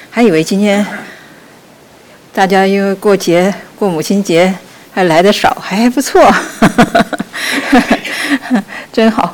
还以为今天大家因为过节过母亲节还来得少，还不错，真好。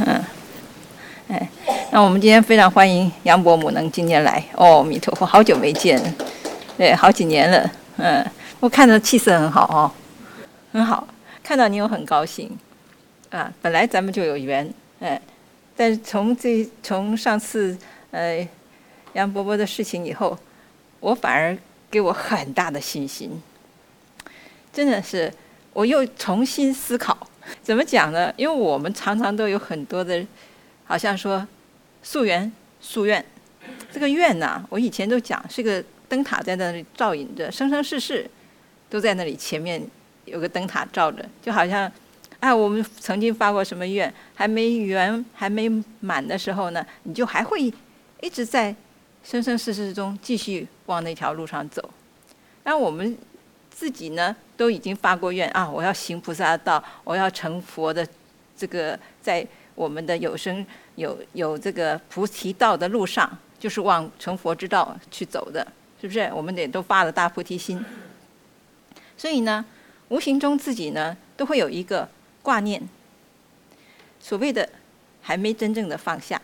那我们今天非常欢迎杨伯母能今天来。哦，弥陀佛，好久没见，对，好几年了。我看着气色很好哦，很好，看到你我很高兴。本来咱们就有缘，但是从上次杨伯伯的事情以后，我反而给我很大的信心。真的是，我又重新思考，怎么讲呢？因为我们常常都有很多的，好像说夙愿，这个愿呐，我以前都讲是个灯塔在那里照引着，生生世世都在那里前面有个灯塔照着，就好像我们曾经发过什么愿，还没圆还没满的时候呢，你就还会一直在生生世世中继续往那条路上走。那我们自己呢，都已经发过愿我要行菩萨道，我要成佛的这个，在我们的有生有这个菩提道的路上，就是往成佛之道去走的，是不是？我们也都发了大菩提心。所以呢，无形中自己呢都会有一个挂念，所谓的还没真正的放下。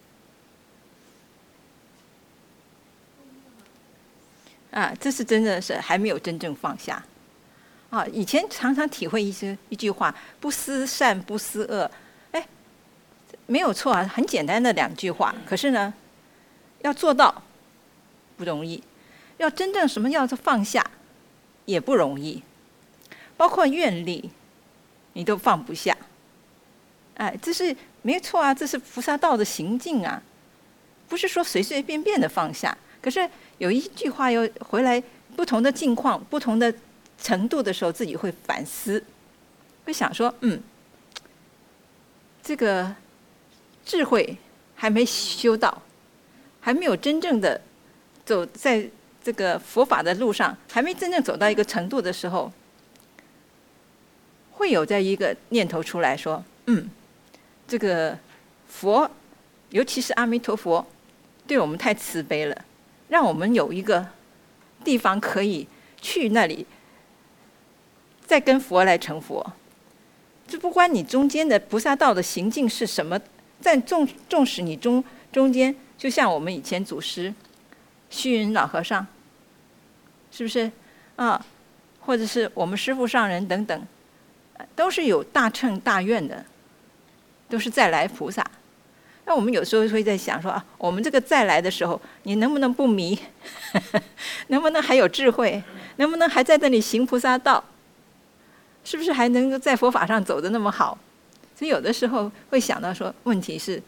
这是真的是还没有真正放下。以前常常体会一句话：不思善，不思恶。没有错很简单的2句话。可是呢，要做到不容易，要真正什么叫做放下也不容易。包括愿力，你都放不下。这是没错这是菩萨道的行径不是说随随便便的放下。可是有一句话又回来，不同的境况、不同的程度的时候，自己会反思，会想说，这个智慧还没修到，还没有真正的走在这个佛法的路上，还没真正走到一个程度的时候，会有这一个念头出来说，这个佛，尤其是阿弥陀佛，对我们太慈悲了，让我们有一个地方可以去那里，再跟佛来成佛。就不管你中间的菩萨道的行径是什么，但纵使你中间，就像我们以前祖师虚云老和尚，是不是或者是我们师父上人等等，都是有大乘大愿的，都是再来菩萨。那我们有时候会在想说我们这个再来的时候，你能不能不迷能不能还有智慧，能不能还在那里行菩萨道，是不是还能够在佛法上走得那么好？所以有的时候会想到说，问题是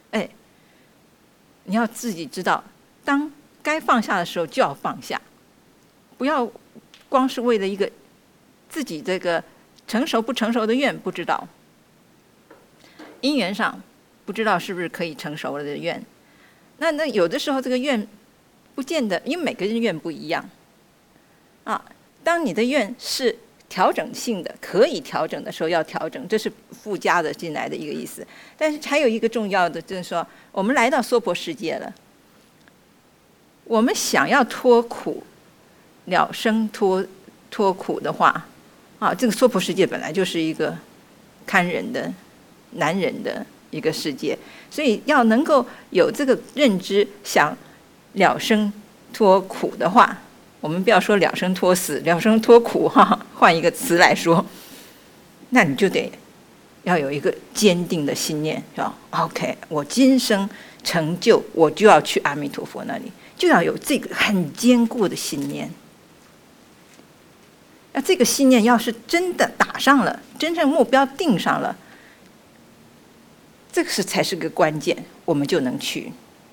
你要自己知道，当该放下的时候就要放下，不要光是为了一个自己这个成熟不成熟的愿不知道，因缘上不知道是不是可以成熟了的愿。那有的时候这个愿不见得，因为每个人愿不一样当你的愿是调整性的，可以调整的时候要调整，这是附加的进来的一个意思。但是还有一个重要的，就是说我们来到娑婆世界了，我们想要脱苦了生脱苦的话这个娑婆世界本来就是一个看人的难人的一个世界，所以要能够有这个认知，想了生脱苦的话，我们不要说了生脱死，了生脱苦换一个词来说，那你就得要有一个坚定的信念OK， 我今生成就，我就要去阿弥陀佛那里，就要有这个很坚固的信念。那这个信念要是真的打上了，真正目标定上了，这个才是个关键，我们就能去。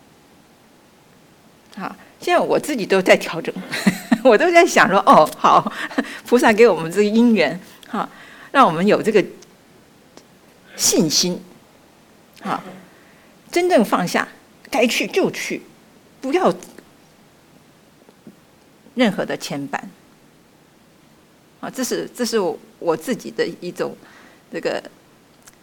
现在我自己都在调整我都在想说好，菩萨给我们这个因缘让我们有这个信心真正放下，该去就去，不要任何的牵绊这是我自己的一种这个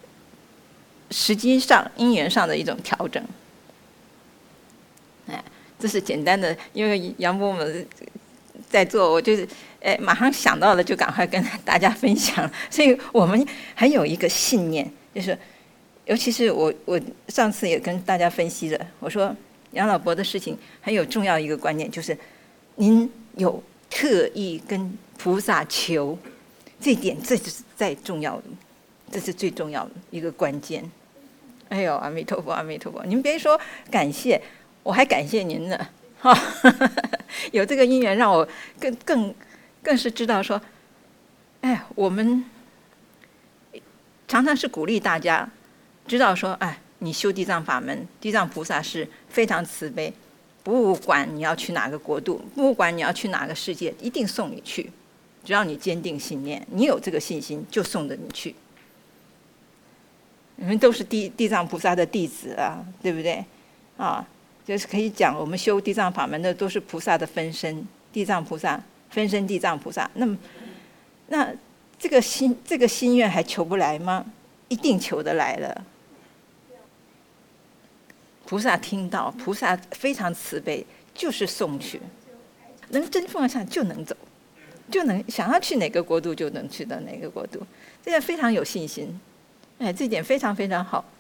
时机上因缘上的一种调整。 这是简单的，因为杨伯母在做，我就是马上想到了，就赶快跟大家分享。所以我们还有一个信念，就是尤其是我上次也跟大家分析了，我说杨老伯的事情很有重要一个观念，就是您有特意跟菩萨求，这一点这就是最重要的，这是最重要的一个关键。哎呦，阿弥陀佛，阿弥陀佛！您别说感谢，我还感谢您呢。有这个因缘，让我更是知道说，哎，我们常常是鼓励大家知道说，哎，你修地藏法门，地藏菩萨是非常慈悲，不管你要去哪个国度，不管你要去哪个世界，一定送你去。只要你坚定信念，你有这个信心，就送着你去。你们都是地藏菩萨的弟子啊，对不对？啊，就是可以讲，我们修地藏法门的都是菩萨的分身，地藏菩萨分身地藏菩萨。那这个心愿还求不来吗？一定求得来了。菩萨听到，菩萨非常慈悲，就是送去，能真放下就能走，就能想要去哪个国度就能去到哪个国度，这点非常有信心。哎，这点非常非常好。